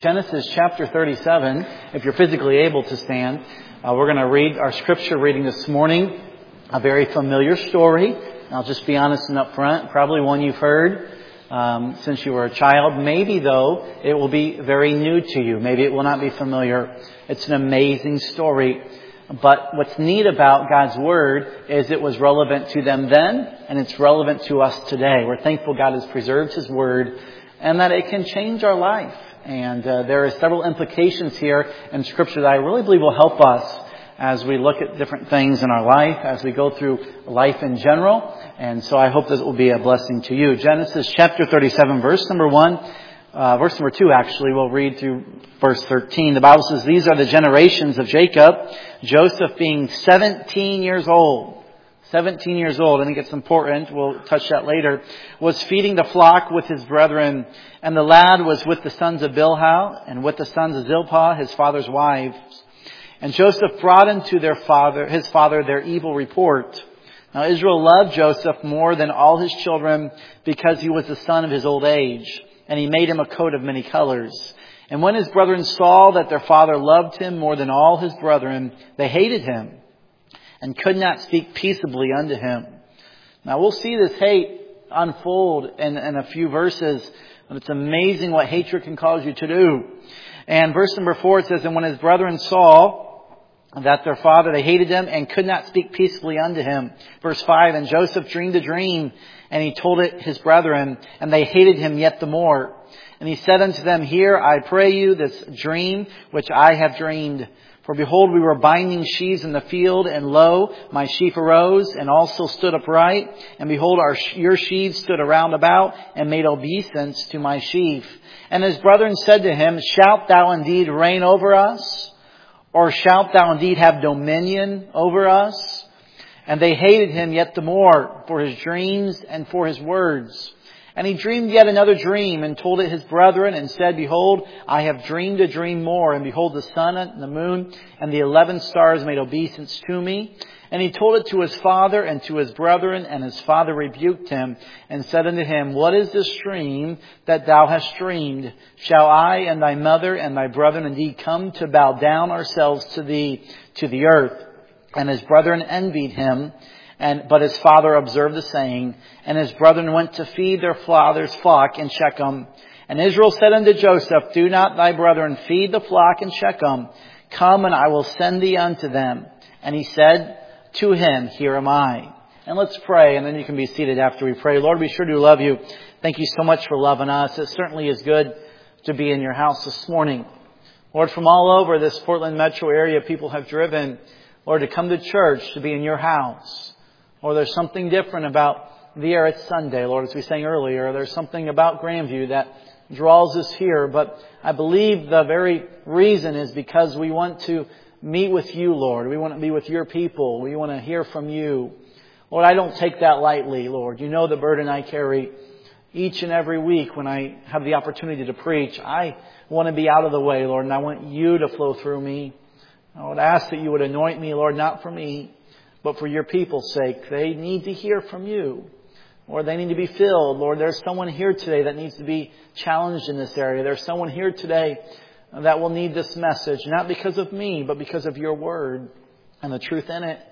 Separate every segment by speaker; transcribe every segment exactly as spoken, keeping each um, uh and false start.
Speaker 1: Genesis chapter thirty-seven, if you're physically able to stand, uh, we're going to read our scripture reading this morning, a very familiar story. I'll just be honest and upfront, probably one you've heard um, since you were a child. Maybe, though, it will be very new to you. Maybe it will not be familiar. It's an amazing story. But what's neat about God's Word is it was relevant to them then, and it's relevant to us today. We're thankful God has preserved His Word, and that it can change our life. And uh, there are several implications here in Scripture that I really believe will help us as we look at different things in our life, as we go through life in general. And so I hope this will be a blessing to you. Genesis chapter thirty-seven, verse number one, uh, verse number two actually, we'll read through verse thirteen. The Bible says, "These are the generations of Jacob, Joseph being seventeen years old." seventeen years old, I think it's important, we'll touch that later, was feeding the flock with his brethren. And the lad was with the sons of Bilhah and with the sons of Zilpah, his father's wives. And Joseph brought unto their father, his father, their evil report. Now Israel loved Joseph more than all his children because he was the son of his old age. And he made him a coat of many colors. And when his brethren saw that their father loved him more than all his brethren, they hated him and could not speak peaceably unto him. Now we'll see this hate unfold in, in a few verses. But it's amazing what hatred can cause you to do. And verse number four, it says, "And when his brethren saw that their father, they hated him and could not speak peaceably unto him." Verse five, "And Joseph dreamed a dream, and he told it his brethren, and they hated him yet the more. And he said unto them, Hear, I pray you, this dream which I have dreamed. For behold, we were binding sheaves in the field, and lo, my sheaf arose, and also stood upright. And behold, our, your sheaves stood around about, and made obeisance to my sheaf. And his brethren said to him, Shalt thou indeed reign over us? Or shalt thou indeed have dominion over us? And they hated him yet the more for his dreams and for his words. And he dreamed yet another dream, and told it his brethren, and said, Behold, I have dreamed a dream more. And behold, the sun and the moon and the eleven stars made obeisance to me. And he told it to his father and to his brethren, and his father rebuked him, and said unto him, What is this dream that thou hast dreamed? Shall I and thy mother and thy brethren indeed come to bow down ourselves to thee to the earth? And his brethren envied him. And, but his father observed the saying, and his brethren went to feed their father's flock in Shechem. And Israel said unto Joseph, Do not thy brethren feed the flock in Shechem? Come, and I will send thee unto them. And he said to him, Here am I. And let's pray, and then you can be seated after we pray. Lord, we sure do love you. Thank you so much for loving us. It certainly is good to be in your house this morning. Lord, from all over this Portland metro area, people have driven, Lord, to come to church, to be in your house. Or there's something different about the air at Sunday, Lord, as we sang earlier. There's something about Grandview that draws us here. But I believe the very reason is because we want to meet with you, Lord. We want to be with your people. We want to hear from you. Lord, I don't take that lightly, Lord. You know the burden I carry each and every week when I have the opportunity to preach. I want to be out of the way, Lord, and I want you to flow through me. I would ask that you would anoint me, Lord, not for me, but for your people's sake. They need to hear from you. Or they need to be filled. Lord, there's someone here today that needs to be challenged in this area. There's someone here today that will need this message. Not because of me, but because of your word and the truth in it.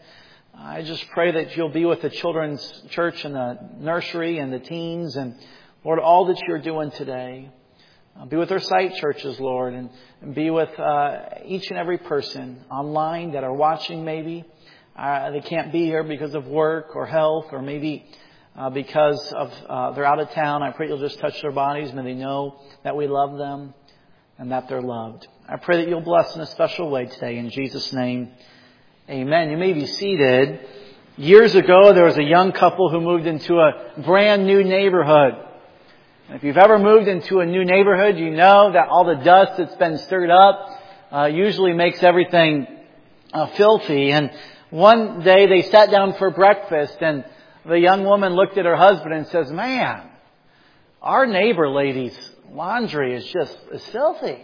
Speaker 1: I just pray that you'll be with the children's church and the nursery and the teens. And Lord, all that you're doing today. Be with our site churches, Lord. And, and be with uh, each and every person online that are watching maybe. Uh, they can't be here because of work or health, or maybe uh, because of uh, they're out of town. I pray you'll just touch their bodies. May they know that we love them and that they're loved. I pray that you'll bless in a special way today. In Jesus' name, amen. You may be seated. Years ago, there was a young couple who moved into a brand new neighborhood. And if you've ever moved into a new neighborhood, you know that all the dust that's been stirred up uh, usually makes everything uh, filthy. And one day they sat down for breakfast, and the young woman looked at her husband and says, Man, our neighbor lady's laundry is just is filthy.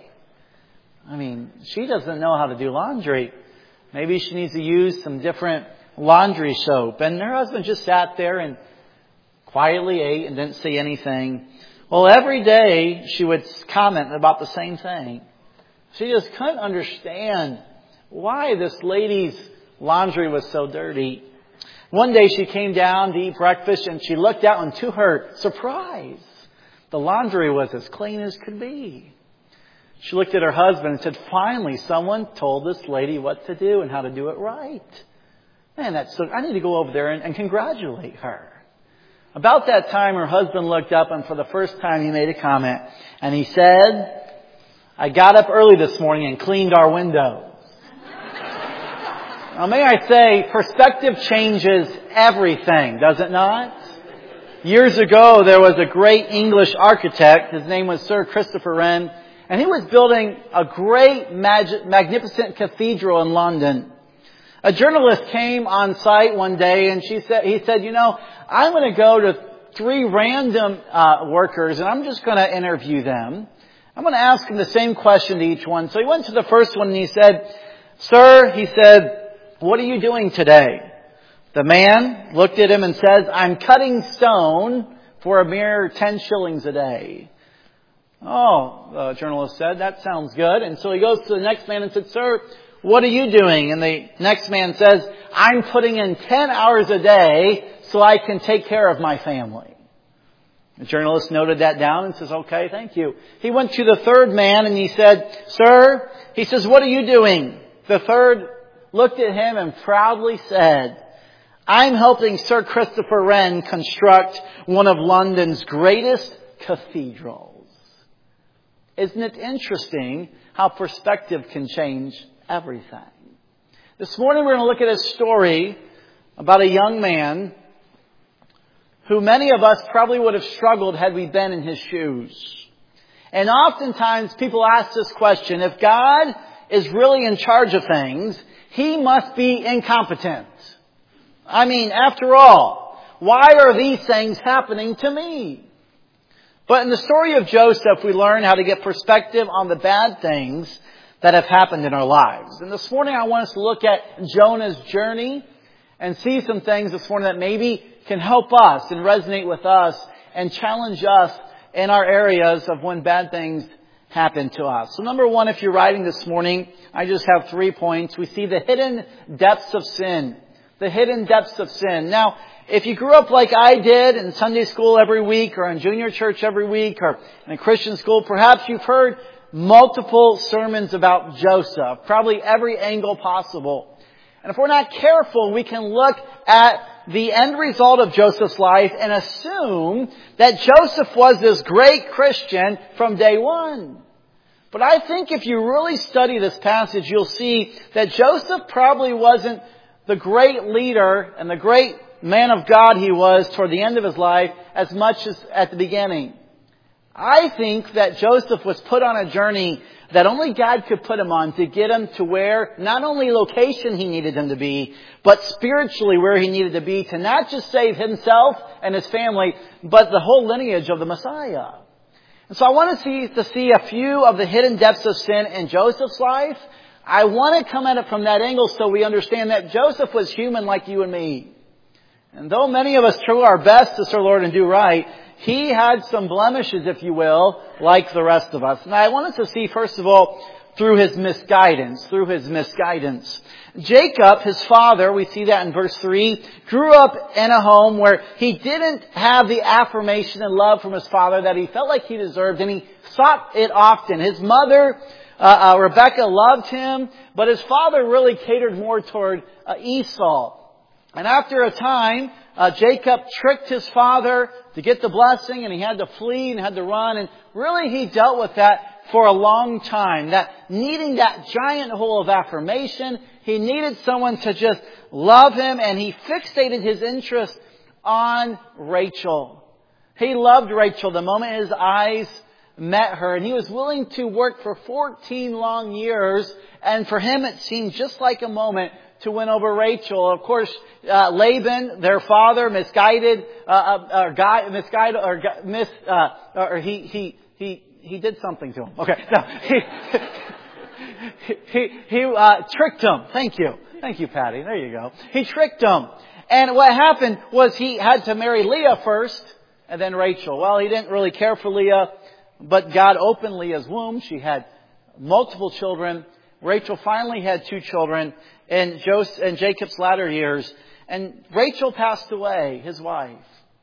Speaker 1: I mean, she doesn't know how to do laundry. Maybe she needs to use some different laundry soap. And her husband just sat there and quietly ate and didn't say anything. Well, every day she would comment about the same thing. She just couldn't understand why this lady's laundry was so dirty. One day she came down to eat breakfast and she looked out, and to her surprise, the laundry was as clean as could be. She looked at her husband and said, finally, someone told this lady what to do and how to do it right. Man, that's so, I need to go over there and, and congratulate her. About that time, her husband looked up, and for the first time he made a comment. And he said, I got up early this morning and cleaned our windows. Now, may I say, perspective changes everything, does it not? Years ago, there was a great English architect. His name was Sir Christopher Wren. And he was building a great, mag- magnificent cathedral in London. A journalist came on site one day, and she said, he said, you know, I'm going to go to three random uh, workers, and I'm just going to interview them. I'm going to ask them the same question to each one. So he went to the first one, and he said, Sir, he said, what are you doing today? The man looked at him and says, I'm cutting stone for a mere ten shillings a day. Oh, the journalist said, that sounds good. And so he goes to the next man and said, Sir, what are you doing? And the next man says, I'm putting in ten hours a day so I can take care of my family. The journalist noted that down and says, okay, thank you. He went to the third man and he said, Sir, he says, what are you doing? The third looked at him and proudly said, I'm helping Sir Christopher Wren construct one of London's greatest cathedrals. Isn't it interesting how perspective can change everything? This morning we're going to look at a story about a young man who many of us probably would have struggled had we been in his shoes. And oftentimes people ask this question, if God is really in charge of things, He must be incompetent. I mean, after all, why are these things happening to me? But in the story of Joseph, we learn how to get perspective on the bad things that have happened in our lives. And this morning I want us to look at Jonah's journey and see some things this morning that maybe can help us and resonate with us and challenge us in our areas of when bad things happen to us. So number one, if you're writing this morning, I just have three points. We see the hidden depths of sin. The hidden depths of sin. Now, if you grew up like I did in Sunday school every week or in junior church every week or in a Christian school, perhaps you've heard multiple sermons about Joseph, probably every angle possible. And if we're not careful, we can look at the end result of Joseph's life and assume that Joseph was this great Christian from day one. But I think if you really study this passage, you'll see that Joseph probably wasn't the great leader and the great man of God he was toward the end of his life as much as at the beginning. I think that Joseph was put on a journey that only God could put him on to get him to where not only location he needed him to be, but spiritually where he needed to be to not just save himself and his family, but the whole lineage of the Messiah. And so I want to see, to see a few of the hidden depths of sin in Joseph's life. I want to come at it from that angle so we understand that Joseph was human like you and me. And though many of us try our best to serve the Lord and do right, he had some blemishes, if you will, like the rest of us. And I want us to see, first of all, through his misguidance, through his misguidance. Jacob, his father, we see that in verse three, grew up in a home where he didn't have the affirmation and love from his father that he felt like he deserved, and he sought it often. His mother, uh, uh, Rebecca, loved him, but his father really catered more toward uh, Esau. And after a time, uh, Jacob tricked his father to get the blessing, and he had to flee and had to run. And really he dealt with that for a long time. That needing that giant hole of affirmation, he needed someone to just love him, and he fixated his interest on Rachel. He loved Rachel the moment his eyes met her, and he was willing to work for fourteen long years, and for him it seemed just like a moment to win over Rachel. Of course, uh, Laban, their father, misguided, uh, or guy, misguided, or mis, uh, or he, he, he, he did something to him. Okay, no, he, he, he uh, tricked him. Thank you, thank you, Patty. There you go. He tricked him, and what happened was he had to marry Leah first, and then Rachel. Well, he didn't really care for Leah, but God opened Leah's womb. She had multiple children. Rachel finally had two children in, Joseph, in Jacob's latter years. And Rachel passed away, his wife.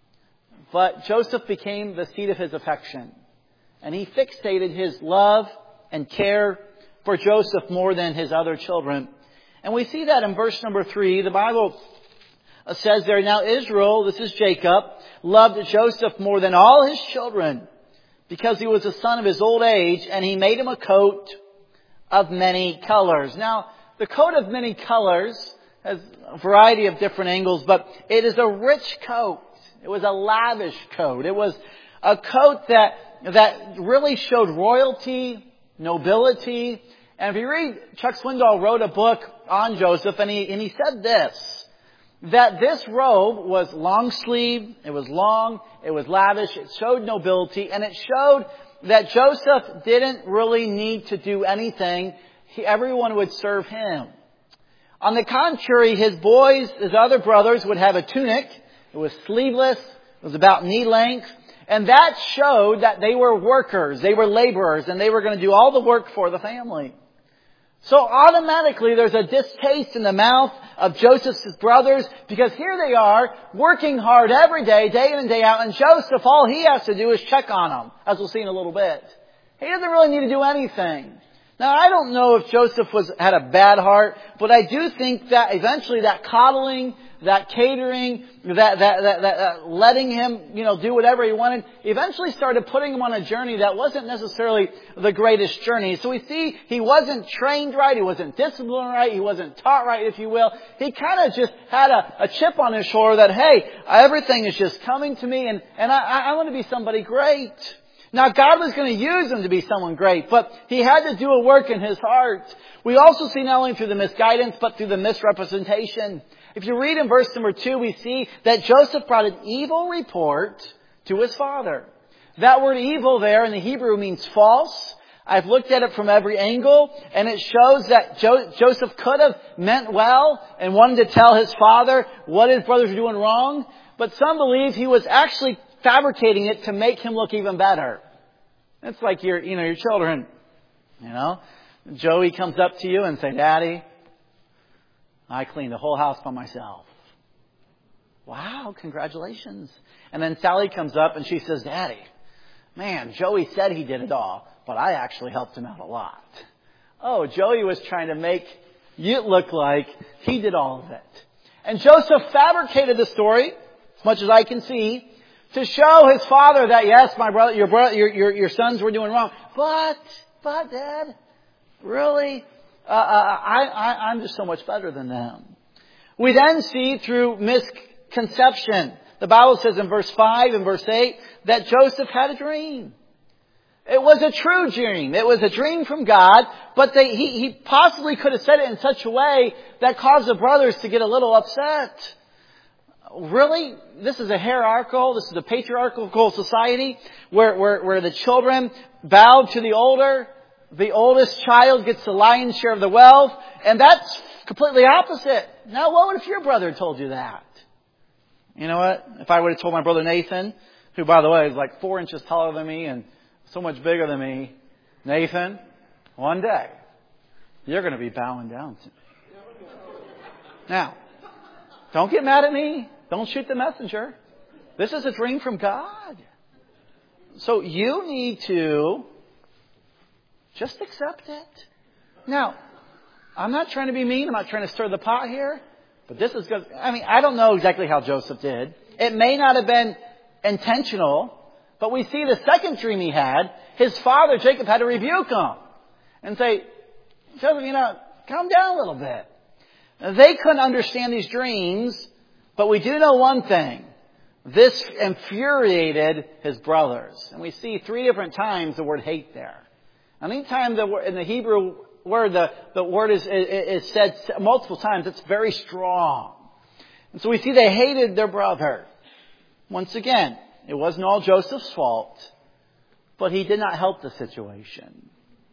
Speaker 1: But Joseph became the seat of his affection. And he fixated his love and care for Joseph more than his other children. And we see that in verse number three. The Bible says there, now Israel, this is Jacob, loved Joseph more than all his children because he was the son of his old age, and he made him a coat of many colors. Now, the coat of many colors has a variety of different angles, but it is a rich coat. It was a lavish coat. It was a coat that, that really showed royalty, nobility. And if you read, Chuck Swindoll wrote a book on Joseph, and he, and he said this, that this robe was long sleeved, it was long, it was lavish, it showed nobility, and it showed that Joseph didn't really need to do anything. He, everyone would serve him. On the contrary, his boys, his other brothers, would have a tunic. It was sleeveless, it was about knee length, and that showed that they were workers, they were laborers, and they were going to do all the work for the family. So automatically there's a distaste in the mouth of Joseph's brothers, because here they are working hard every day, day in and day out, and Joseph, all he has to do is check on them, as we'll see in a little bit. He doesn't really need to do anything. Now, I don't know if Joseph was had a bad heart, but I do think that eventually that coddling, that catering, that, that, that, that letting him, you know, do whatever he wanted, eventually started putting him on a journey that wasn't necessarily the greatest journey. So we see he wasn't trained right, he wasn't disciplined right, he wasn't taught right, if you will. He kind of just had a, a chip on his shoulder that, hey, everything is just coming to me, and, and I, I want to be somebody great. Now, God was going to use him to be someone great, but he had to do a work in his heart. We also see not only through the misguidance, but through the misrepresentation. If you read in verse number two, we see that Joseph brought an evil report to his father. That word evil there in the Hebrew means false. I've looked at it from every angle, and it shows that jo- Joseph could have meant well and wanted to tell his father what his brothers were doing wrong, but some believe he was actually fabricating it to make him look even better. It's like your, you know, your children, you know. Joey comes up to you and say, Daddy, I cleaned the whole house by myself. Wow, congratulations. And then Sally comes up and she says, Daddy, man, Joey said he did it all, but I actually helped him out a lot. Oh, Joey was trying to make you look like he did all of it. And Joseph fabricated the story, as much as I can see, to show his father that, yes, my brother, your brother, your, your, your sons were doing wrong. But, but Dad, really? Uh, I, I, I'm just so much better than them. We then see through misconception. The Bible says in verse five and verse eight that Joseph had a dream. It was a true dream. It was a dream from God, but they, he, he possibly could have said it in such a way that caused the brothers to get a little upset. Really? This is a hierarchical, this is a patriarchal society where, where, where the children bow to the older. The oldest child gets the lion's share of the wealth. And that's completely opposite. Now, what if your brother told you that? You know what? If I would have told my brother Nathan, who, by the way, is like four inches taller than me and so much bigger than me, Nathan, one day, you're going to be bowing down to me. Now, don't get mad at me. Don't shoot the messenger. This is a dream from God. So you need to just accept it. Now, I'm not trying to be mean. I'm not trying to stir the pot here. But this is good. I mean, I don't know exactly how Joseph did. It may not have been intentional. But we see the second dream he had. His father, Jacob, had to rebuke him. And say, Joseph, you know, calm down a little bit. They couldn't understand these dreams, but we do know one thing. This infuriated his brothers. And we see three different times the word hate there. Anytime the, in the Hebrew word, the, the word is, is said multiple times, it's very strong. And so we see they hated their brother. Once again, it wasn't all Joseph's fault, but he did not help the situation.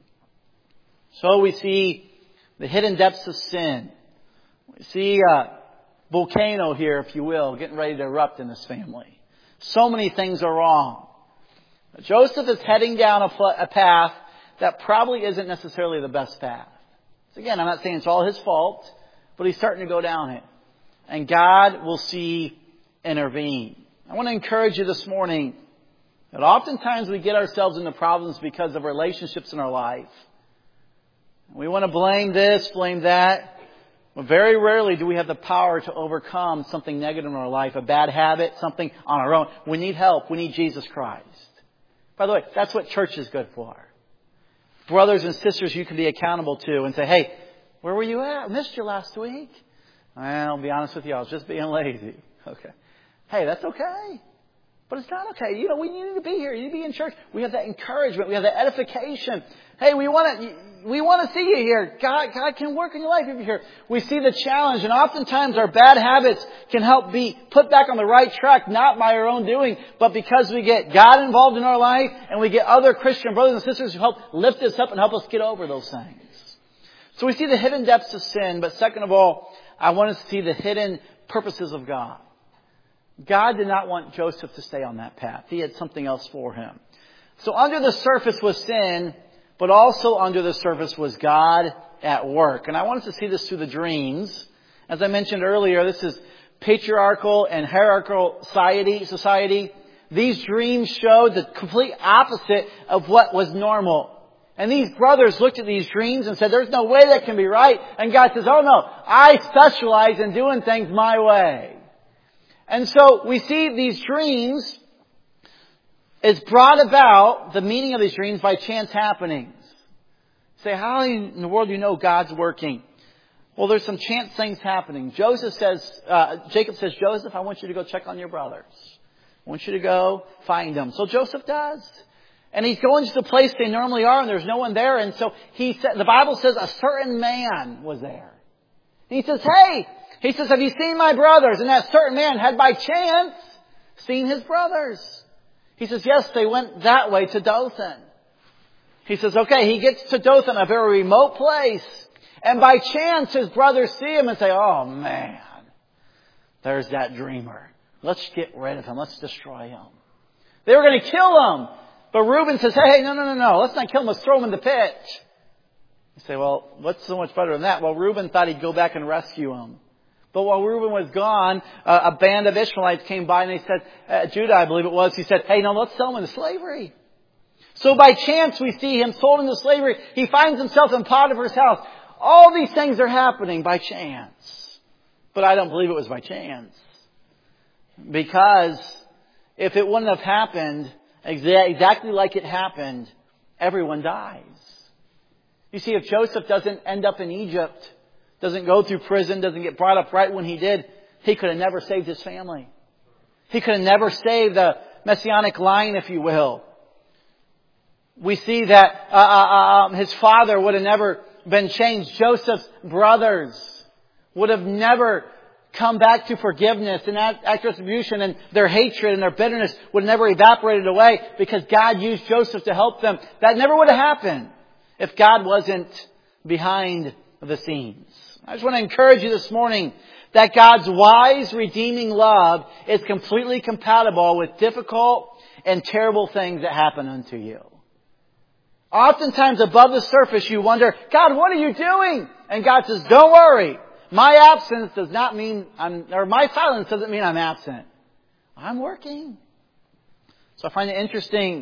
Speaker 1: So we see the hidden depths of sin. We see a volcano here, if you will, getting ready to erupt in this family. So many things are wrong. Joseph is heading down a, a path that probably isn't necessarily the best path. So again, I'm not saying it's all his fault, but he's starting to go down it. And God will see intervene. I want to encourage you this morning that oftentimes we get ourselves into problems because of relationships in our life. We want to blame this, blame that. But very rarely do we have the power to overcome something negative in our life, a bad habit, something on our own. We need help. We need Jesus Christ. By the way, that's what church is good for. Brothers and sisters you can be accountable to and say, hey, where were you at? I missed you last week. Well, I'll be honest with you, I was just being lazy. Okay. Hey, that's okay. But it's not okay. You know, we need to be here. You need to be in church. We have that encouragement. We have that edification. Hey, we want to, we want to see you here. God, God can work in your life if you're here. We see the challenge, and oftentimes our bad habits can help be put back on the right track, not by our own doing, but because we get God involved in our life, and we get other Christian brothers and sisters who help lift us up and help us get over those things. So we see the hidden depths of sin, but second of all, I want us to see the hidden purposes of God. God did not want Joseph to stay on that path. He had something else for him. So under the surface was sin, but also under the surface was God at work. And I want us to see this through the dreams. As I mentioned earlier, this is patriarchal and hierarchical society. society. These dreams showed the complete opposite of what was normal. And these brothers looked at these dreams and said, there's no way that can be right. And God says, oh no, I specialize in doing things my way. And so we see these dreams is brought about, the meaning of these dreams, by chance happenings. Say, how in the world do you know God's working? Well, there's some chance things happening. Joseph says, uh, Jacob says, Joseph, I want you to go check on your brothers. I want you to go find them. So Joseph does. And he's going to the place they normally are, and there's no one there. And so he said, the Bible says a certain man was there. And he says, hey, he says, have you seen my brothers? And that certain man had by chance seen his brothers. He says, yes, they went that way to Dothan. He says, okay, he gets to Dothan, a very remote place. And by chance, his brothers see him and say, oh man, there's that dreamer. Let's get rid of him. Let's destroy him. They were going to kill him. But Reuben says, hey, no, no, no, no. Let's not kill him. Let's throw him in the pit. You say, well, what's so much better than that? Well, Reuben thought he'd go back and rescue him. But while Reuben was gone, uh, a band of Ishmaelites came by and they said, uh, Judah, I believe it was, he said, hey, no, let's sell him into slavery. So by chance we see him sold into slavery. He finds himself in Potiphar's house. All these things are happening by chance. But I don't believe it was by chance. Because if it wouldn't have happened exa- exactly like it happened, everyone dies. You see, if Joseph doesn't end up in Egypt, doesn't go through prison, doesn't get brought up right when he did, he could have never saved his family. He could have never saved the messianic line, if you will. We see that uh, uh, his father would have never been changed. Joseph's brothers would have never come back to forgiveness and act retribution, and their hatred and their bitterness would have never evaporated away because God used Joseph to help them. That never would have happened if God wasn't behind the scenes. I just want to encourage you this morning that God's wise, redeeming love is completely compatible with difficult and terrible things that happen unto you. Oftentimes above the surface you wonder, God, what are you doing? And God says, don't worry. My absence does not mean I'm, or my silence doesn't mean I'm absent. I'm working. So I find it interesting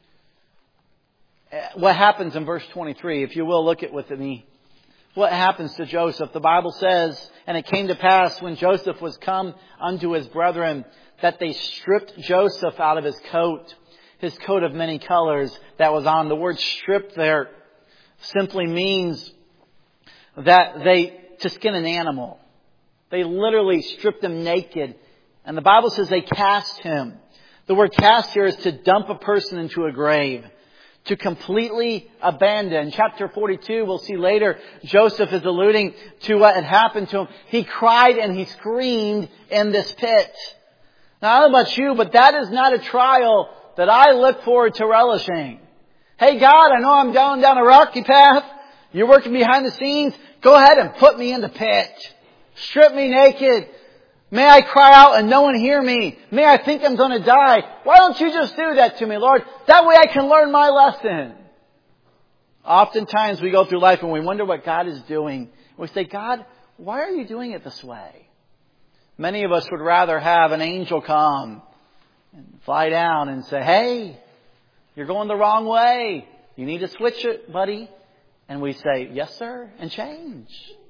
Speaker 1: what happens in verse twenty-three. If you will, look at with me. What happens to Joseph? The Bible says, and it came to pass when Joseph was come unto his brethren, that they stripped Joseph out of his coat, his coat of many colors that was on. The word stripped there simply means that they, to skin an animal. They literally stripped him naked. And the Bible says they cast him. The word cast here is to dump a person into a grave. To completely abandon. Chapter forty-two, we'll see later, Joseph is alluding to what had happened to him. He cried and he screamed in this pit. Now, I don't know about you, but that is not a trial that I look forward to relishing. Hey God, I know I'm down down a rocky path. You're working behind the scenes. Go ahead and put me in the pit. Strip me naked. May I cry out and no one hear me? May I think I'm going to die? Why don't you just do that to me, Lord? That way I can learn my lesson. Oftentimes we go through life and we wonder what God is doing. We say, God, why are you doing it this way? Many of us would rather have an angel come and fly down and say, hey, you're going the wrong way. You need to switch it, buddy. And we say, yes, sir, and change.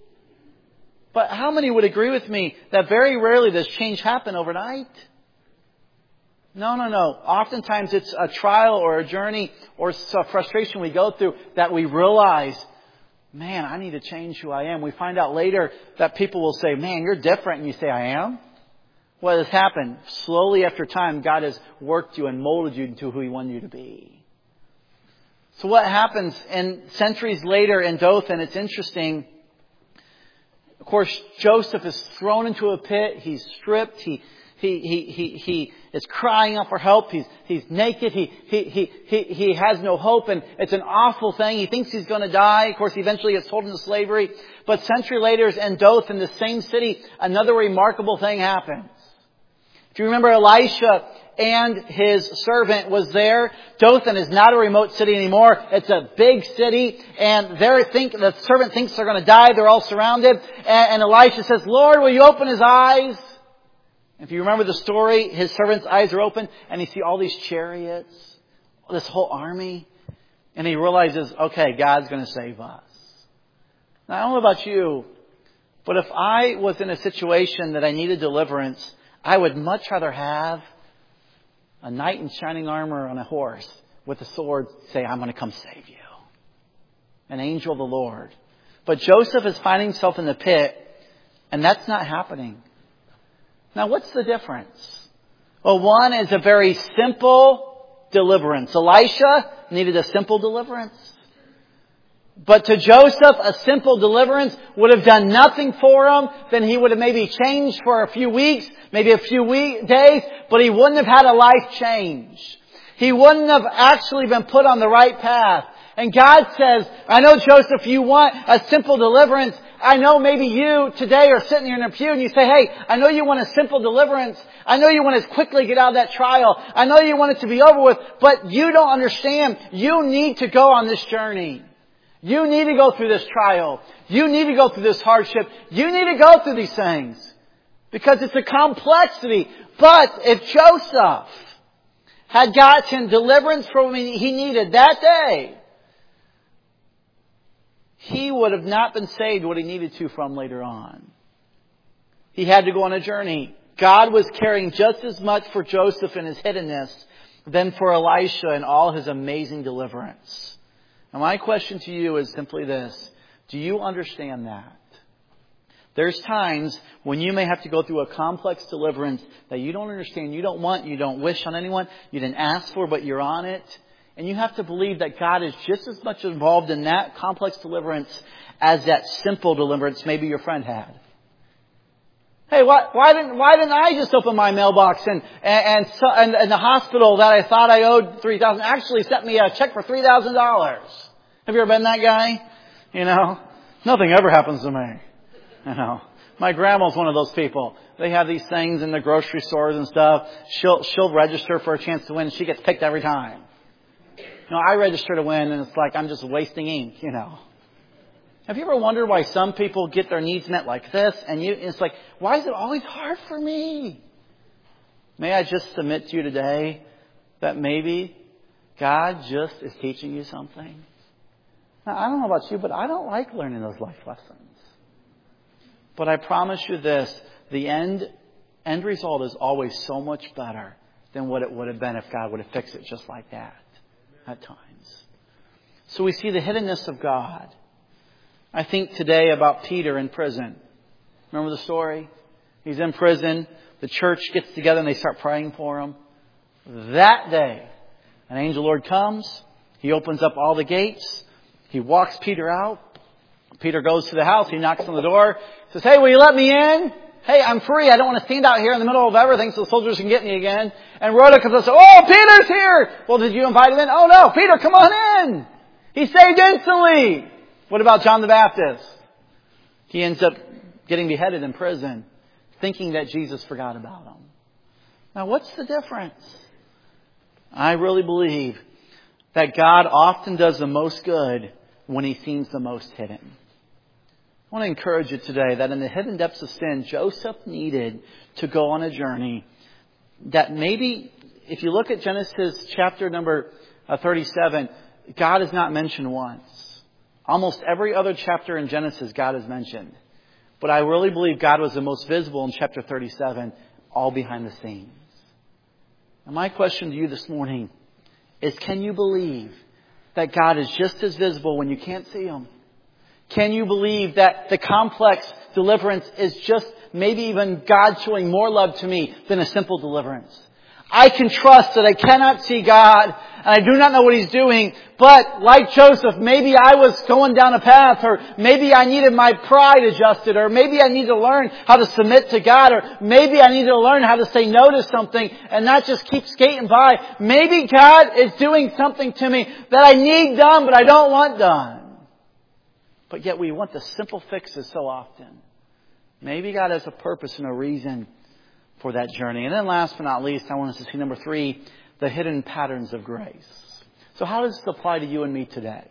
Speaker 1: But how many would agree with me that very rarely does change happen overnight? No, no, no. Oftentimes it's a trial or a journey or a frustration we go through that we realize, man, I need to change who I am. We find out later that people will say, man, you're different. And you say, I am? What has happened? Slowly after time, God has worked you and molded you into who He wanted you to be. So what happens? And centuries later in Dothan, it's interesting. Of course, Joseph is thrown into a pit. He's stripped. He he he he he is crying out for help. He's he's naked. He he he he he has no hope, and it's an awful thing. He thinks he's going to die. Of course, he eventually gets sold into slavery. But century later, in Dothan, the same city, another remarkable thing happens. If you remember, Elisha and his servant was there. Dothan is not a remote city anymore. It's a big city. And they think the servant thinks they're going to die. They're all surrounded. And, and Elisha says, Lord, will you open his eyes? If you remember the story, his servant's eyes are open. And he sees all these chariots, this whole army. And he realizes, okay, God's going to save us. Now, I don't know about you, but if I was in a situation that I needed deliverance, I would much rather have a knight in shining armor on a horse with a sword say, I'm going to come save you. An angel of the Lord. But Joseph is finding himself in the pit, and that's not happening. Now, what's the difference? Well, one is a very simple deliverance. Elisha needed a simple deliverance. But to Joseph, a simple deliverance would have done nothing for him. Then he would have maybe changed for a few weeks, maybe a few week, days, but he wouldn't have had a life change. He wouldn't have actually been put on the right path. And God says, I know, Joseph, you want a simple deliverance. I know maybe you today are sitting here in a pew and you say, hey, I know you want a simple deliverance. I know you want to quickly get out of that trial. I know you want it to be over with, but you don't understand. You need to go on this journey. You need to go through this trial. You need to go through this hardship. You need to go through these things. Because it's a complexity. But if Joseph had gotten deliverance from what he needed that day, he would have not been saved what he needed to from later on. He had to go on a journey. God was caring just as much for Joseph and his hiddenness than for Elisha and all his amazing deliverance. Now, my question to you is simply this. Do you understand that? There's times when you may have to go through a complex deliverance that you don't understand, you don't want, you don't wish on anyone, you didn't ask for, but you're on it. And you have to believe that God is just as much involved in that complex deliverance as that simple deliverance maybe your friend had. Hey, why, why didn't why didn't I just open my mailbox and and and, so, and, and the hospital that I thought I owed three thousand dollars actually sent me a check for three thousand dollars? Have you ever been that guy? You know, nothing ever happens to me. You know, my grandma's one of those people. They have these things in the grocery stores and stuff. She'll she'll register for a chance to win. She gets picked every time. You know, I register to win, and it's like I'm just wasting ink. You know. Have you ever wondered why some people get their needs met like this? And you, it's like, why is it always hard for me? May I just submit to you today that maybe God just is teaching you something? Now, I don't know about you, but I don't like learning those life lessons. But I promise you this, the end, end result is always so much better than what it would have been if God would have fixed it just like that at times. So we see the hiddenness of God. I think today about Peter in prison. Remember the story? He's in prison. The church gets together and they start praying for him. That day, an angel Lord comes. He opens up all the gates. He walks Peter out. Peter goes to the house. He knocks on the door. Says, hey, will you let me in? Hey, I'm free. I don't want to stand out here in the middle of everything so the soldiers can get me again. And Rhoda comes up and says, oh, Peter's here. Well, did you invite him in? Oh, no. Peter, come on in. He's saved instantly. What about John the Baptist? He ends up getting beheaded in prison. thinking that Jesus forgot about them. Now, what's the difference? I really believe that God often does the most good when He seems the most hidden. I want to encourage you today that in the hidden depths of sin, Joseph needed to go on a journey that maybe, if you look at Genesis chapter number thirty-seven, God is not mentioned once. Almost every other chapter in Genesis, God is mentioned. But I really believe God was the most visible in chapter thirty-seven, all behind the scenes. And my question to you this morning is, can you believe that God is just as visible when you can't see Him? Can you believe that the complex deliverance is just maybe even God showing more love to me than a simple deliverance? I can trust that I cannot see God and I do not know what He's doing, but like Joseph, maybe I was going down a path, or maybe I needed my pride adjusted, or maybe I need to learn how to submit to God, or maybe I need to learn how to say no to something and not just keep skating by. Maybe God is doing something to me that I need done, but I don't want done. But yet we want the simple fixes so often. Maybe God has a purpose and a reason for that journey. And then last but not least, I want us to see number three, the hidden patterns of grace. So how does this apply to you and me today?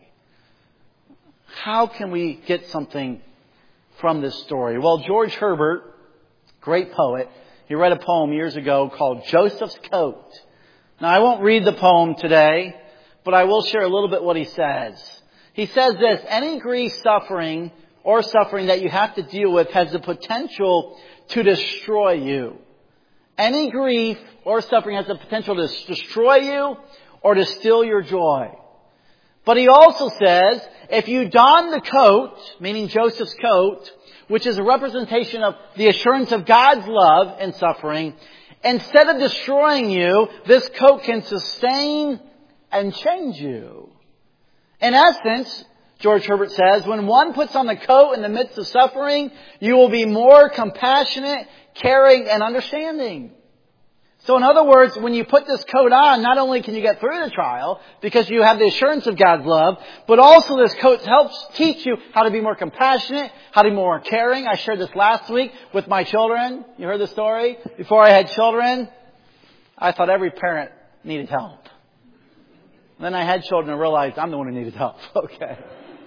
Speaker 1: How can we get something from this story? Well, George Herbert, great poet, he read a poem years ago called Joseph's Coat. Now, I won't read the poem today, but I will share a little bit what he says. He says this: any grief, suffering, or suffering that you have to deal with has the potential to destroy you. Any grief or suffering has the potential to destroy you or to steal your joy. But he also says, if you don the coat, meaning Joseph's coat, which is a representation of the assurance of God's love in suffering, instead of destroying you, this coat can sustain and change you. In essence, George Herbert says, when one puts on the coat in the midst of suffering, you will be more compassionate, caring, and understanding. So in other words, when you put this coat on, not only can you get through the trial because you have the assurance of God's love, but also this coat helps teach you how to be more compassionate, how to be more caring. I shared this last week with my children. You heard the story? Before I had children, I thought every parent needed help. Then I had children and realized I'm the one who needed help. Okay.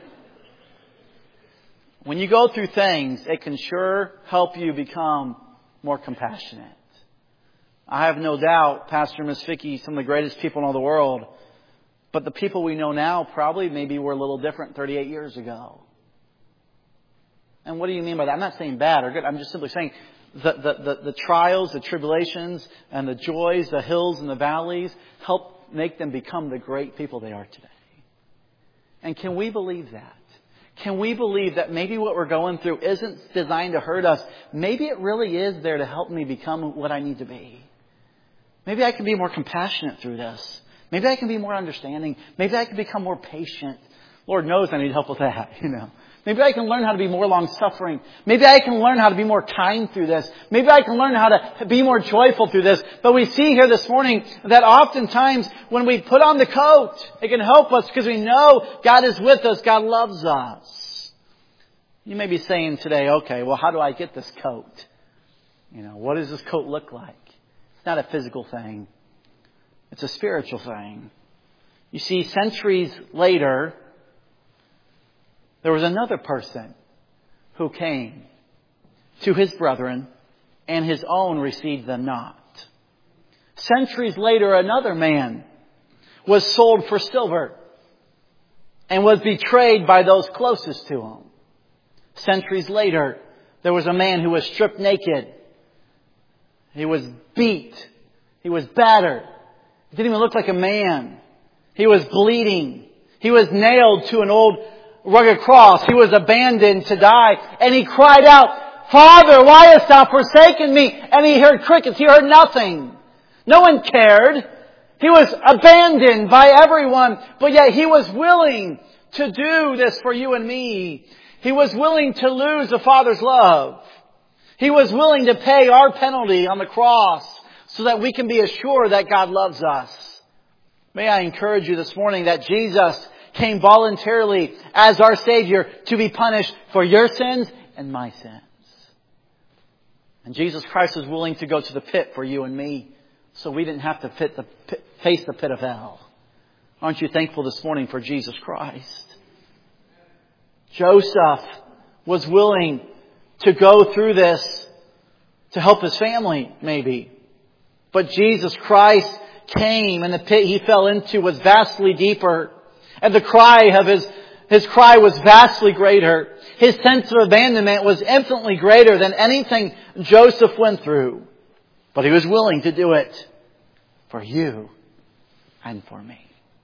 Speaker 1: When you go through things, it can sure help you become more compassionate. I have no doubt Pastor and Miss Vicky, some of the greatest people in all the world, but the people we know now probably maybe were a little different thirty-eight years ago. And what do you mean by that? I'm not saying bad or good. I'm just simply saying the, the, the, the trials, the tribulations, and the joys, the hills and the valleys help make them become the great people they are today. And can we believe that? Can we believe that maybe what we're going through isn't designed to hurt us? Maybe it really is there to help me become what I need to be. Maybe I can be more compassionate through this. Maybe I can be more understanding. Maybe I can become more patient. Lord knows I need help with that, you know. Maybe I can learn how to be more long-suffering. Maybe I can learn how to be more kind through this. Maybe I can learn how to be more joyful through this. But we see here this morning that oftentimes when we put on the coat, it can help us because we know God is with us. God loves us. You may be saying today, okay, well, how do I get this coat? You know, what does this coat look like? It's not a physical thing. It's a spiritual thing. You see, centuries later, there was another person who came to his brethren, and his own received them not. Centuries later, another man was sold for silver and was betrayed by those closest to him. Centuries later, there was a man who was stripped naked. He was beat. He was battered. He didn't even look like a man. He was bleeding. He was nailed to an old rugged cross. He was abandoned to die. And he cried out, Father, why hast thou forsaken me? And he heard crickets. He heard nothing. No one cared. He was abandoned by everyone. But yet he was willing to do this for you and me. He was willing to lose the Father's love. He was willing to pay our penalty on the cross so that we can be assured that God loves us. May I encourage you this morning that Jesus came voluntarily as our Savior to be punished for your sins and my sins. And Jesus Christ was willing to go to the pit for you and me so we didn't have to pit the, pit, face the pit of hell. Aren't you thankful this morning for Jesus Christ? Joseph was willing to go through this to help his family, maybe. But Jesus Christ came, and the pit he fell into was vastly deeper. And the cry of his, his cry was vastly greater. His sense of abandonment was infinitely greater than anything Joseph went through. But he was willing to do it for you and for me.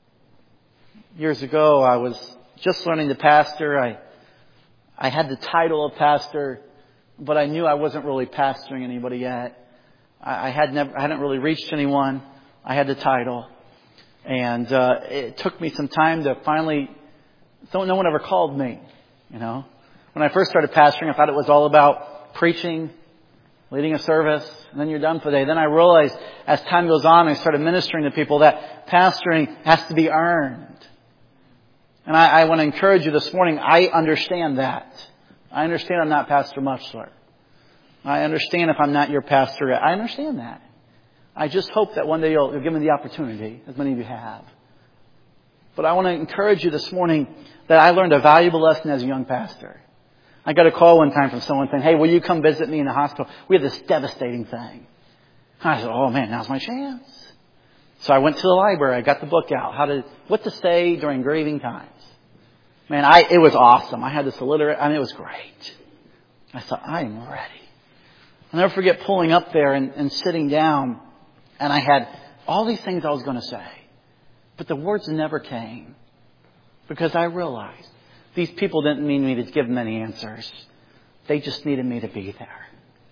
Speaker 1: Years ago, I was just learning to pastor. I, I had the title of pastor, but I knew I wasn't really pastoring anybody yet. I, I had never, I hadn't really reached anyone. I had the title. And uh, it took me some time to finally, so no one ever called me, you know. When I first started pastoring, I thought it was all about preaching, leading a service, and then you're done for the day. Then I realized as time goes on, I started ministering to people that pastoring has to be earned. And I, I want to encourage you this morning, I understand that. I understand I'm not Pastor Muchler. I understand if I'm not your pastor. I understand that. I just hope that one day you'll, you'll give me the opportunity, as many of you have. But I want to encourage you this morning that I learned a valuable lesson as a young pastor. I got a call one time from someone saying, hey, will you come visit me in the hospital? We had this devastating thing. I said, oh man, now's my chance. So I went to the library. I got the book out. How to, what to say during grieving times. Man, I, it was awesome. I had this illiterate, I mean, it was great. I thought, I am ready. I'll never forget pulling up there and, and sitting down. And I had all these things I was going to say. But the words never came. Because I realized these people didn't need me to give them any answers. They just needed me to be there.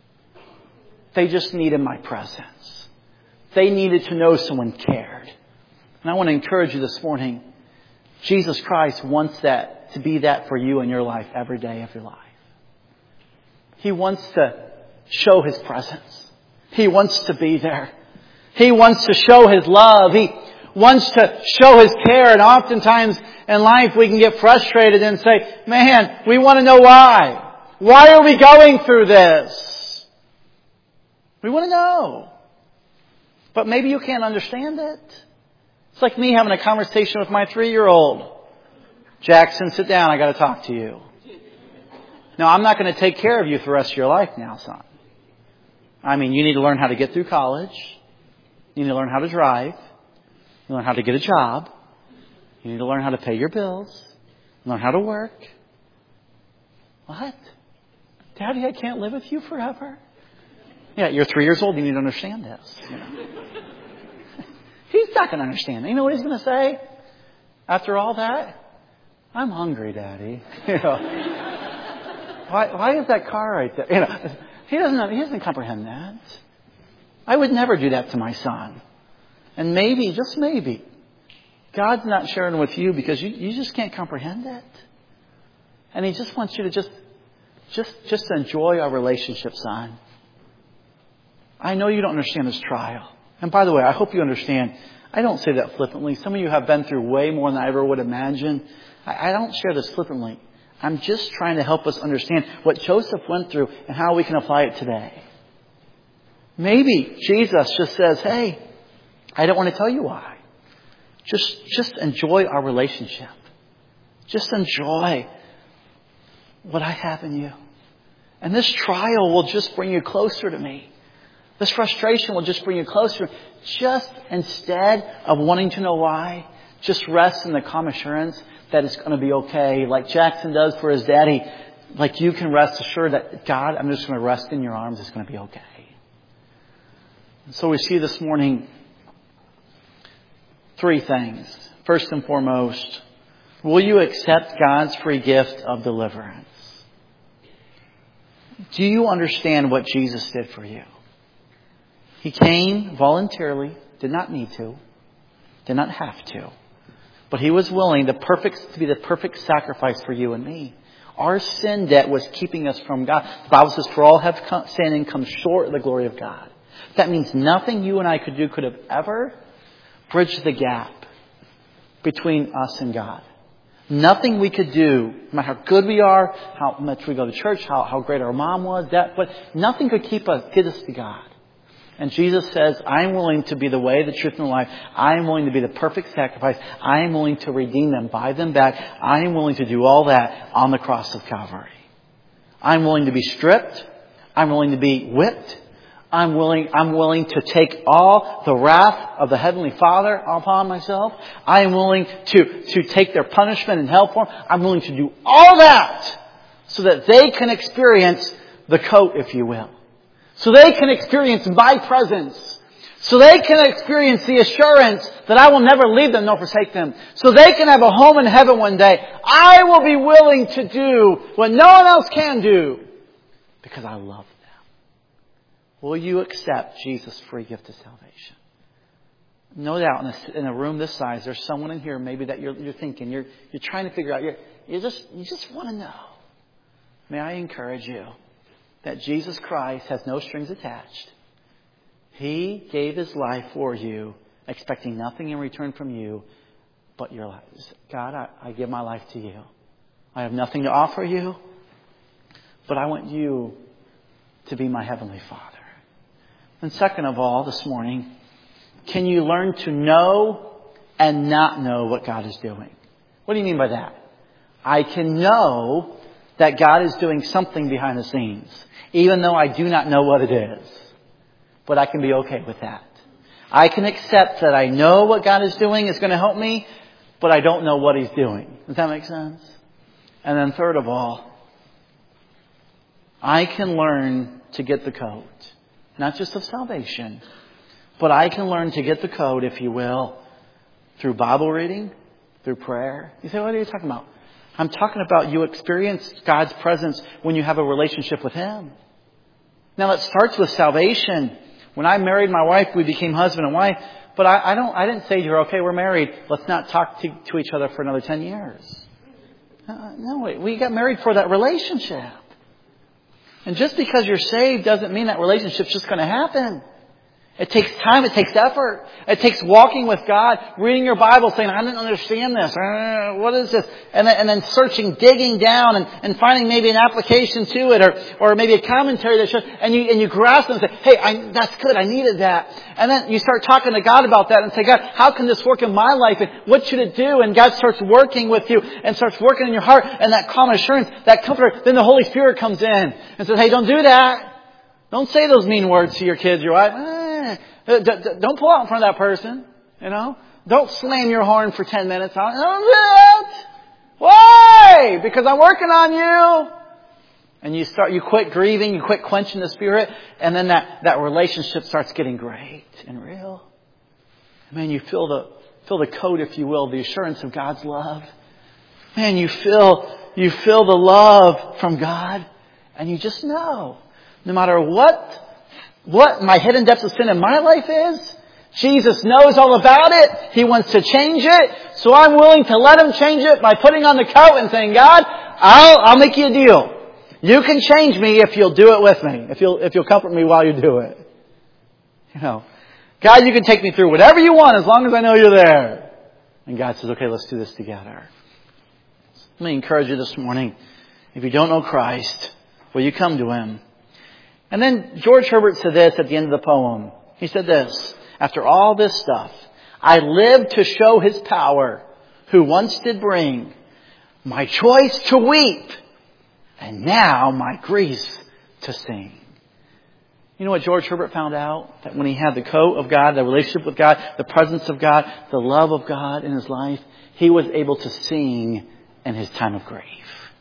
Speaker 1: They just needed my presence. They needed to know someone cared. And I want to encourage you this morning. Jesus Christ wants that to be that for you in your life every day of your life. He wants to show His presence. He wants to be there. He wants to show His love. He wants to show His care. And oftentimes in life we can get frustrated and say, man, we want to know why. Why are we going through this? We want to know. But maybe you can't understand it. It's like me having a conversation with my three-year-old. Jackson, sit down. I got to talk to you. No, I'm not going to take care of you for the rest of your life now, son. I mean, you need to learn how to get through college. You need to learn how to drive. You learn how to get a job. You need to learn how to pay your bills. Learn how to work. What? Daddy, I can't live with you forever. Yeah, you're three years old. You need to understand this. You know? He's not going to understand. You know what he's going to say? After all that? I'm hungry, Daddy. You know, why, why is that car right there? You know, he doesn't, he doesn't comprehend that. I would never do that to my son. And maybe, just maybe, God's not sharing with you because you, you just can't comprehend it. And He just wants you to just, just, just enjoy our relationship, son. I know you don't understand this trial. And by the way, I hope you understand, I don't say that flippantly. Some of you have been through way more than I ever would imagine. I, I don't share this flippantly. I'm just trying to help us understand what Joseph went through and how we can apply it today. Maybe Jesus just says, hey, I don't want to tell you why. Just, just enjoy our relationship. Just enjoy what I have in you. And this trial will just bring you closer to me. This frustration will just bring you closer. Just instead of wanting to know why, just rest in the calm assurance that it's going to be okay. Like Jackson does for his daddy. Like you can rest assured that, God, I'm just going to rest in your arms. It's going to be okay. And so we see this morning three things. First and foremost, will you accept God's free gift of deliverance? Do you understand what Jesus did for you? He came voluntarily, did not need to, did not have to. But He was willing the perfect, to be the perfect sacrifice for you and me. Our sin debt was keeping us from God. The Bible says, for all have come, sinned and come short of the glory of God. That means nothing you and I could do could have ever bridged the gap between us and God. Nothing we could do, no matter how good we are, how much we go to church, how, how great our mom was, that, but nothing could keep us, get us to God. And Jesus says, I'm willing to be the way, the truth, and the life. I am willing to be the perfect sacrifice. I am willing to redeem them, buy them back. I am willing to do all that on the cross of Calvary. I'm willing to be stripped. I'm willing to be whipped. I'm willing, I'm willing to take all the wrath of the Heavenly Father upon myself. I am willing to, to take their punishment in hell for them. I'm willing to do all that so that they can experience the coat, if you will. So they can experience my presence. So they can experience the assurance that I will never leave them nor forsake them. So they can have a home in heaven one day. I will be willing to do what no one else can do because I love them. Will you accept Jesus' free gift of salvation? No doubt in a, in a room this size, there's someone in here maybe that you're, you're thinking, you're, you're trying to figure out, you're, you just, you just want to know. May I encourage you that Jesus Christ has no strings attached. He gave His life for you, expecting nothing in return from you but your life. God, I, I give my life to you. I have nothing to offer you, but I want you to be my Heavenly Father. And second of all, this morning, can you learn to know and not know what God is doing? What do you mean by that? I can know that God is doing something behind the scenes, even though I do not know what it is. But I can be okay with that. I can accept that I know what God is doing is going to help me, but I don't know what He's doing. Does that make sense? And then third of all, I can learn to get the code. Not just of salvation, but I can learn to get the code, if you will, through Bible reading, through prayer. You say, what are you talking about? I'm talking about you experience God's presence when you have a relationship with Him. Now, it starts with salvation. When I married my wife, we became husband and wife. But I, I don't. I didn't say to her, okay, we're married. Let's not talk to, to each other for another ten years. Uh, no, we got married for that relationship. And just because you're saved doesn't mean that relationship's just going to happen. It takes time. It takes effort. It takes walking with God, reading your Bible, saying, I didn't understand this. Uh, what is this? And then, and then searching, digging down and, and finding maybe an application to it or, or maybe a commentary that shows, and you, and you grasp it and say, hey, I, that's good. I needed that. And then you start talking to God about that and say, God, how can this work in my life? And what should it do? And God starts working with you and starts working in your heart, and that calm assurance, that comfort, then the Holy Spirit comes in and says, hey, don't do that. Don't say those mean words to your kids, your wife. Eh, don't pull out in front of that person. You know, don't slam your horn for ten minutes. Don't do that. Why? Because I'm working on you. And you start, you quit grieving, you quit quenching the Spirit, and then that, that relationship starts getting great and real. Man, you feel the feel the code, if you will, the assurance of God's love. Man, you feel you feel the love from God, and you just know, no matter what what my hidden depths of sin in my life is, Jesus knows all about it. He wants to change it. So I'm willing to let Him change it by putting on the coat and saying, God, I'll, I'll make you a deal. You can change me if you'll do it with me. If you'll, if you'll comfort me while you do it. You know, God, you can take me through whatever you want as long as I know you're there. And God says, okay, let's do this together. Let me encourage you this morning. If you don't know Christ, will you come to Him? And then George Herbert said this at the end of the poem. He said this, after all this stuff, I live to show His power, who once did bring my choice to weep, and now my grief to sing. You know what George Herbert found out? That when he had the coat of God, the relationship with God, the presence of God, the love of God in his life, he was able to sing in his time of grief.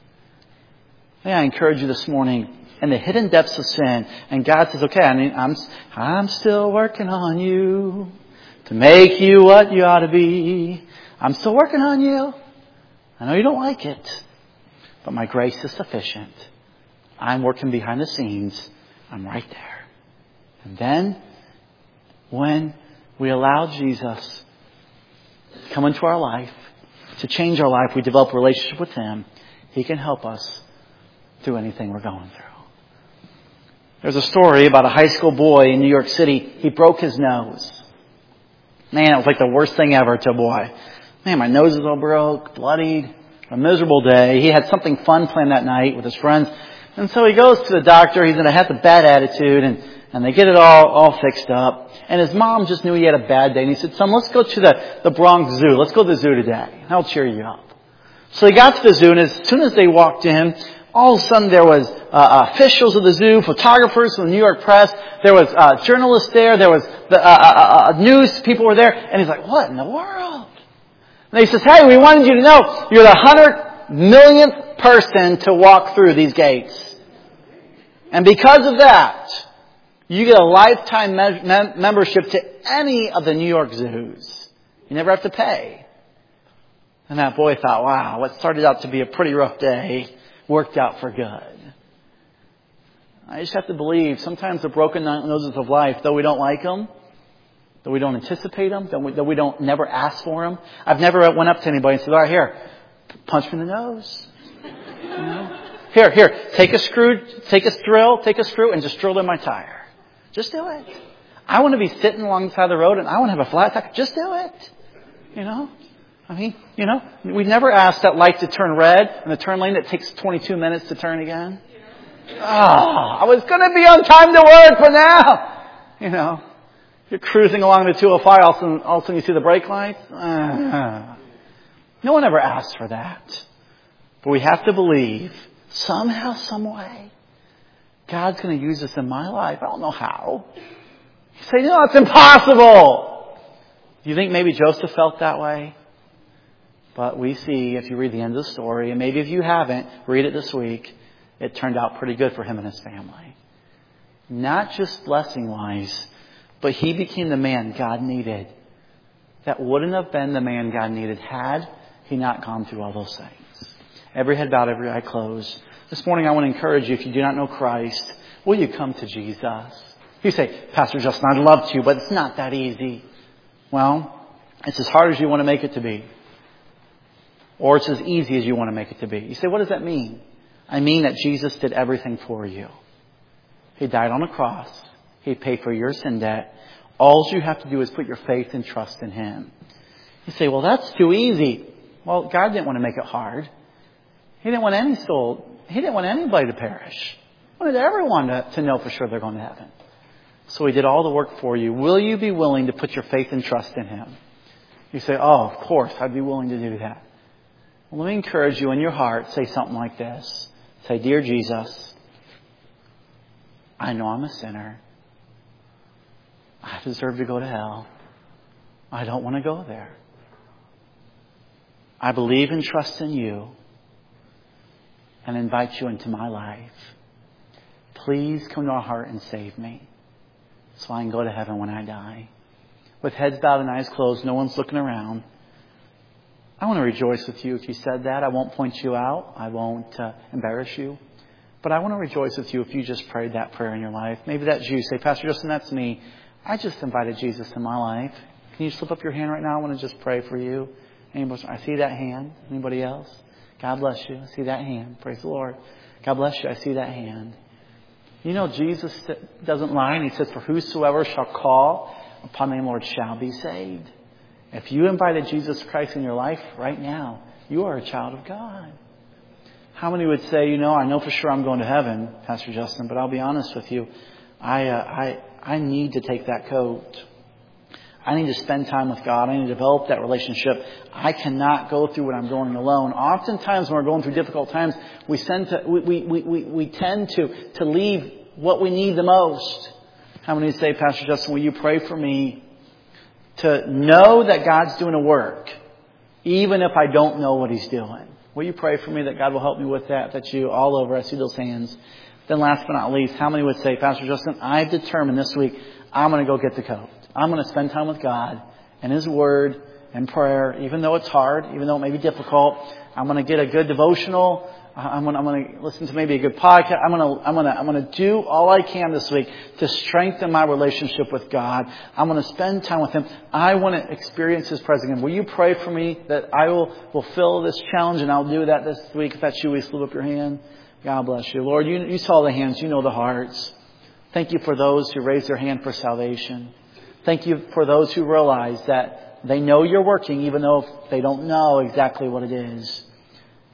Speaker 1: May I encourage you this morning, in the hidden depths of sin, and God says, okay, I mean, I'm, I'm still working on you to make you what you ought to be. I'm still working on you. I know you don't like it, but my grace is sufficient. I'm working behind the scenes. I'm right there. And then, when we allow Jesus to come into our life, to change our life, we develop a relationship with Him, He can help us through anything we're going through. There's a story about a high school boy in New York City. He broke his nose. Man, it was like the worst thing ever to a boy. Man, my nose is all broke, bloodied. a miserable day. He had something fun planned that night with his friends. And so he goes to the doctor. He's going to have a bad attitude, and, and they get it all, all fixed up. And his mom just knew he had a bad day. And he said, son, let's go to the, the Bronx Zoo. Let's go to the zoo today. I'll cheer you up. So they got to the zoo, and as soon as they walked in, all of a sudden there was uh, officials of the zoo, photographers from the New York Press. There was uh, journalists there. There was the uh, uh, uh, news people were there. And he's like, what in the world? And he says, hey, we wanted you to know you're the hundred millionth person to walk through these gates. And because of that, you get a lifetime me- mem- membership to any of the New York zoos. You never have to pay. And that boy thought, wow, what started out to be a pretty rough day worked out for good. I just have to believe sometimes the broken noses of life, though we don't like them, though we don't anticipate them, though we, though we don't never ask for them. I've never went up to anybody and said, all right, here, punch me in the nose. You know? Here, here, take a screw, take a drill, take a screw and just drill in my tire. Just do it. I want to be sitting alongside the road and I want to have a flat tire. Just do it. You know? I mean, you know, we never asked that light to turn red in the turn lane that takes twenty-two minutes to turn again. Oh, I was going to be on time to work, but now, you know, you're cruising along the two oh five, all of a sudden, all of a sudden you see the brake lights. Uh, no one ever asked for that. But we have to believe somehow, some way, God's going to use this in my life. I don't know how. You say, no, it's impossible. Do you think maybe Joseph felt that way? But we see, if you read the end of the story, and maybe if you haven't, read it this week, it turned out pretty good for him and his family. Not just blessing-wise, but he became the man God needed. That wouldn't have been the man God needed had he not gone through all those things. Every head bowed, every eye closed. This morning I want to encourage you, if you do not know Christ, will you come to Jesus? You say, Pastor Justin, I'd love to, but it's not that easy. Well, it's as hard as you want to make it to be. Or it's as easy as you want to make it to be. You say, what does that mean? I mean that Jesus did everything for you. He died on a cross. He paid for your sin debt. All you have to do is put your faith and trust in Him. You say, well, that's too easy. Well, God didn't want to make it hard. He didn't want any soul. He didn't want anybody to perish. He wanted everyone to, to know for sure they're going to heaven. So He did all the work for you. Will you be willing to put your faith and trust in Him? You say, oh, of course, I'd be willing to do that. Well, let me encourage you in your heart, say something like this. Say, dear Jesus, I know I'm a sinner. I deserve to go to hell. I don't want to go there. I believe and trust in you and invite you into my life. Please come to our heart and save me so I can go to heaven when I die. With heads bowed and eyes closed, no one's looking around. I want to rejoice with you if you said that. I won't point you out. I won't uh, embarrass you. But I want to rejoice with you if you just prayed that prayer in your life. Maybe that's you. Say, Pastor Justin, that's me. I just invited Jesus in my life. Can you slip up your hand right now? I want to just pray for you. Anybody? I see that hand. Anybody else? God bless you. I see that hand. Praise the Lord. God bless you. I see that hand. You know, Jesus doesn't lie. And He says, for whosoever shall call upon the name of the Lord shall be saved. If you invited Jesus Christ in your life right now, you are a child of God. How many would say, you know, I know for sure I'm going to heaven, Pastor Justin, but I'll be honest with you. I, uh, I, I need to take that coat. I need to spend time with God. I need to develop that relationship. I cannot go through what I'm going alone. Oftentimes when we're going through difficult times, we, send to, we, we, we, we tend to, to leave what we need the most. How many would say, Pastor Justin, will you pray for me to know that God's doing a work, even if I don't know what He's doing? Will you pray for me that God will help me with that? That's you all over. I see those hands. Then last but not least, how many would say, Pastor Justin, I've determined this week I'm going to go get the coat. I'm going to spend time with God and His Word and prayer, even though it's hard, even though it may be difficult. I'm going to get a good devotional. I'm going to, I'm going to listen to maybe a good podcast. I'm going to, I'm going to, I'm going to do all I can this week to strengthen my relationship with God. I'm going to spend time with Him. I want to experience His presence again. Will you pray for me that I will fulfill this challenge, and I'll do that this week? If that's you, will you slip up your hand? God bless you. Lord, you, you saw the hands. You know the hearts. Thank you for those who raised their hand for salvation. Thank you for those who realize that they know you're working, even though they don't know exactly what it is.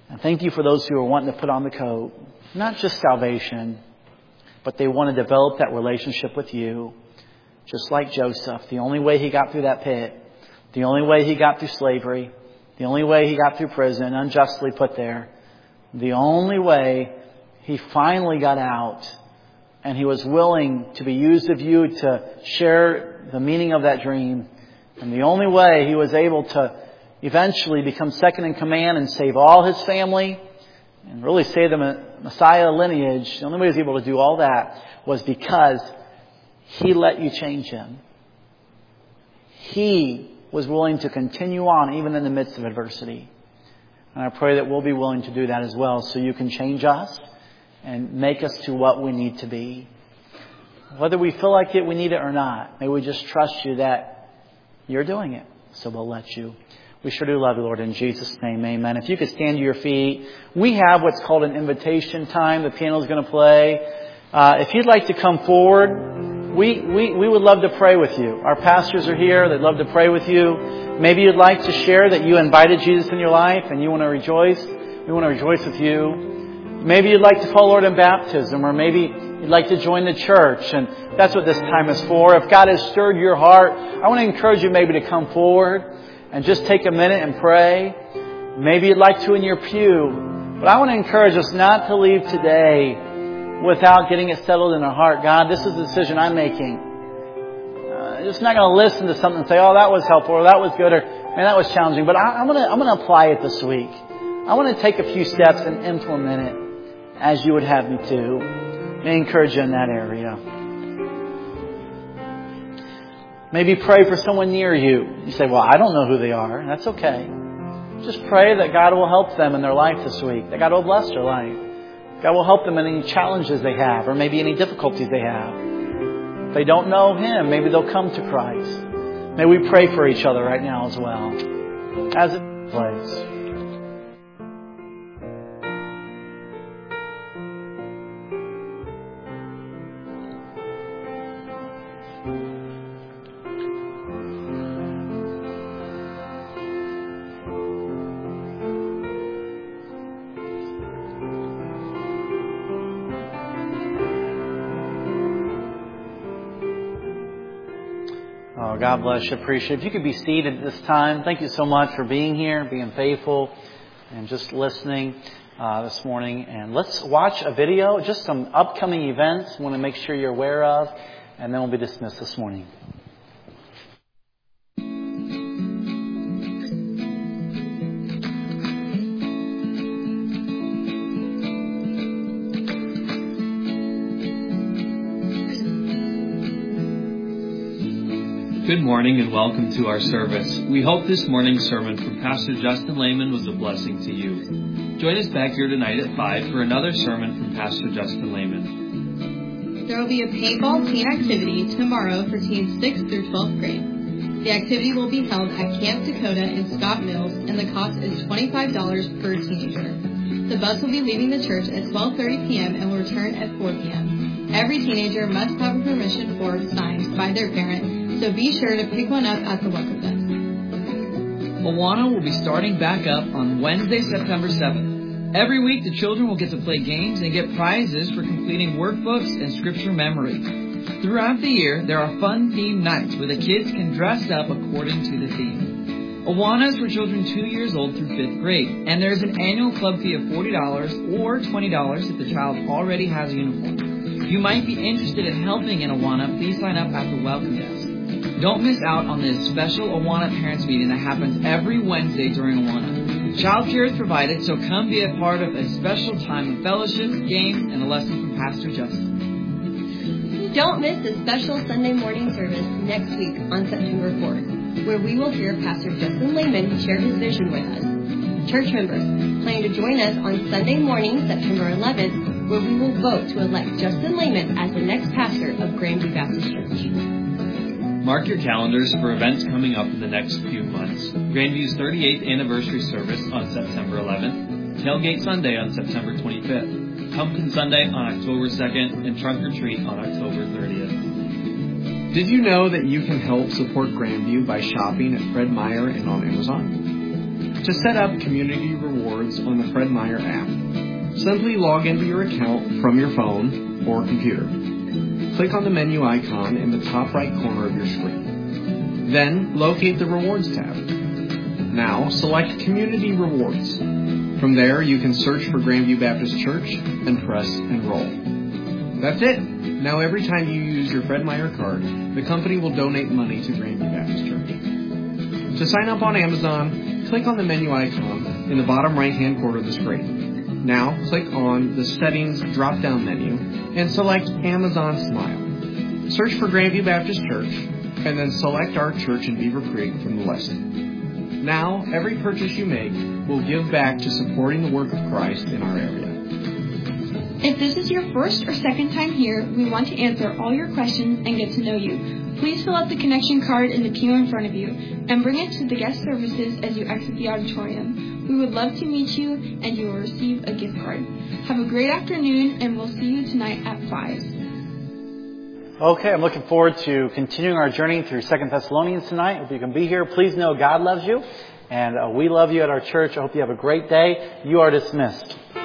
Speaker 1: And thank you for those who are wanting to put on the coat. Not just salvation, but they want to develop that relationship with you. Just like Joseph, the only way he got through that pit, the only way he got through slavery, the only way he got through prison, unjustly put there, the only way he finally got out and he was willing to be used of you to share the meaning of that dream. And the only way he was able to eventually become second in command and save all his family and really save the Messiah lineage, the only way he was able to do all that was because he let you change him. He was willing to continue on even in the midst of adversity. And I pray that we'll be willing to do that as well so you can change us and make us to what we need to be. Whether we feel like it, we need it or not, may we just trust you that you're doing it. So we'll let you. We sure do love you, Lord, in Jesus' name, amen. If you could stand to your feet. We have what's called an invitation time. The piano's going to play. Uh, if you'd like to come forward, we, we, we would love to pray with you. Our pastors are here. They'd love to pray with you. Maybe you'd like to share that you invited Jesus in your life and you want to rejoice. We want to rejoice with you. Maybe you'd like to follow Lord in baptism, or maybe you'd like to join the church, and that's what this time is for. If God has stirred your heart, I want to encourage you maybe to come forward and just take a minute and pray. Maybe you'd like to in your pew, but I want to encourage us not to leave today without getting it settled in our heart. God, this is the decision I'm making. Uh, just not going to listen to something and say, oh, that was helpful, or that was good, or man, that was challenging. But I, I'm going to I'm going to apply it this week. I want to take a few steps and implement it as you would have me to. I encourage you in that area. Maybe pray for someone near you. You say, well, I don't know who they are. That's okay. Just pray that God will help them in their life this week. That God will bless their life. God will help them in any challenges they have, or maybe any difficulties they have. If they don't know Him, maybe they'll come to Christ. May we pray for each other right now as well. As it plays. God bless you. Appreciate it. If you could be seated at this time. Thank you so much for being here, being faithful, and just listening uh, this morning. And let's watch a video, just some upcoming events we want to make sure you're aware of, and then we'll be dismissed this morning.
Speaker 2: Good morning and welcome to our service. We hope this morning's sermon from Pastor Justin Lehman was a blessing to you. Join us back here tonight at five for another sermon from Pastor Justin Lehman.
Speaker 3: There will be a paintball teen activity tomorrow for teens sixth through twelfth grade. The activity will be held at Camp Dakota in Scott Mills, and the cost is twenty-five dollars per teenager. The bus will be leaving the church at twelve thirty p.m. and will return at four p.m. Every teenager must have a permission form signed by their parent, so be sure to pick one up at the welcome desk.
Speaker 2: Awana will be starting back up on Wednesday, September seventh. Every week, the children will get to play games and get prizes for completing workbooks and scripture memory. Throughout the year, there are fun themed nights where the kids can dress up according to the theme. Awana is for children two years old through fifth grade, and there is an annual club fee of forty dollars or twenty dollars if the child already has a uniform. If you might be interested in helping in Awana, please sign up at the welcome desk. Don't miss out on this special Awana Parents Meeting that happens every Wednesday during Awana. Childcare is provided, so come be a part of a special time of fellowship, games, and a lesson from Pastor Justin.
Speaker 3: Don't miss the special Sunday morning service next week on September fourth, where we will hear Pastor Justin Lehman share his vision with us. Church members, plan to join us on Sunday morning, September eleventh, where we will vote to elect Justin Lehman as the next pastor of Grandview Baptist Church.
Speaker 2: Mark your calendars for events coming up in the next few months. Grandview's thirty-eighth anniversary service on September eleventh, Tailgate Sunday on September twenty-fifth, Pumpkin Sunday on October second, and Trunk or Treat on October thirtieth.
Speaker 4: Did you know that you can help support Grandview by shopping at Fred Meyer and on Amazon? To set up community rewards on the Fred Meyer app, simply log into your account from your phone or computer. Click on the menu icon in the top right corner of your screen. Then locate the Rewards tab. Now select Community Rewards. From there, you can search for Grandview Baptist Church and press Enroll. That's it. Now every time you use your Fred Meyer card, the company will donate money to Grandview Baptist Church. To sign up on Amazon, click on the menu icon in the bottom right-hand corner of the screen. Now click on the Settings drop-down menu and select Amazon Smile. Search for Grandview Baptist Church and then select our church in Beaver Creek from the list. Now, every purchase you make will give back to supporting the work of Christ in our area.
Speaker 5: If this is your first or second time here, we want to answer all your questions and get to know you. Please fill out the connection card in the pew in front of you and bring it to the guest services as you exit the auditorium. We would love to meet you and you will receive a gift card. Have a great afternoon and we'll see you tonight at five.
Speaker 1: Okay, I'm looking forward to continuing our journey through Second Thessalonians tonight. If you can be here, please know God loves you, and uh, we love you at our church. I hope you have a great day. You are dismissed.